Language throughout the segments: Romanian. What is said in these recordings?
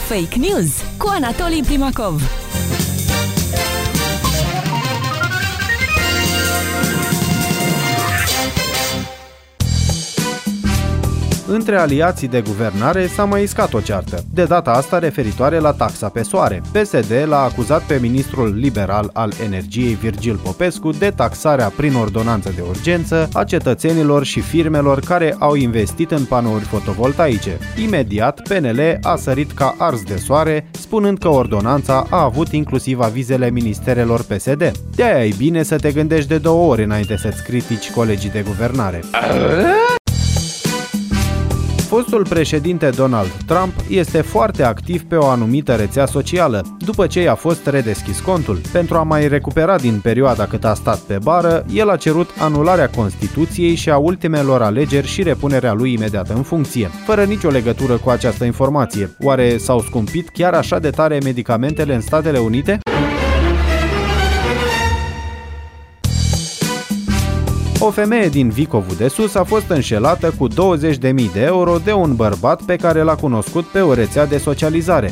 Fake News cu Anatolii Primacov. Între aliații de guvernare s-a mai iscat o ceartă, de data asta referitoare la taxa pe soare. PSD l-a acuzat pe ministrul liberal al energiei Virgil Popescu de taxarea prin ordonanță de urgență a cetățenilor și firmelor care au investit în panouri fotovoltaice. Imediat, PNL a sărit ca ars de soare, spunând că ordonanța a avut inclusiv avizele ministerelor PSD. De-aia e bine să te gândești de 2 ori înainte să-ți critici colegii de guvernare. Fostul președinte Donald Trump este foarte activ pe o anumită rețea socială, după ce i-a fost redeschis contul. Pentru a mai recupera din perioada cât a stat pe bară, el a cerut anularea Constituției și a ultimelor alegeri și repunerea lui imediat în funcție. Fără nicio legătură cu această informație, oare s-au scumpit chiar așa de tare medicamentele în Statele Unite? O femeie din Vicovul de Sus a fost înșelată cu 20.000 de euro de un bărbat pe care l-a cunoscut pe o rețea de socializare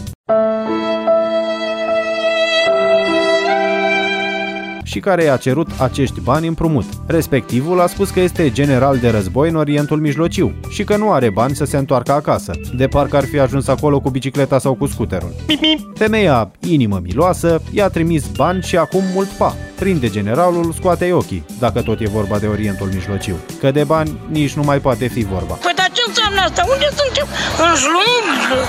și care i-a cerut acești bani împrumut. Respectivul a spus că este general de război în Orientul Mijlociu și că nu are bani să se întoarcă acasă, de parcă ar fi ajuns acolo cu bicicleta sau cu scuterul. Femeia, inimă miloasă, i-a trimis bani și acum mult pa. Prinde generalul, scoate ochii, dacă tot e vorba de Orientul Mijlociu. Că de bani nici nu mai poate fi vorba. Păi dar ce înseamnă asta? Unde suntem? În șlum?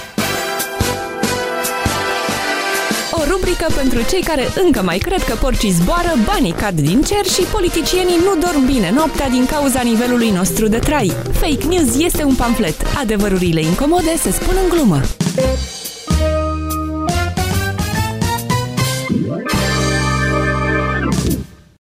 O rubrică pentru cei care încă mai cred că porcii zboară, banii cad din cer și politicienii nu dorm bine noaptea din cauza nivelului nostru de trai. Fake News este un pamflet. Adevărurile incomode se spun în glumă.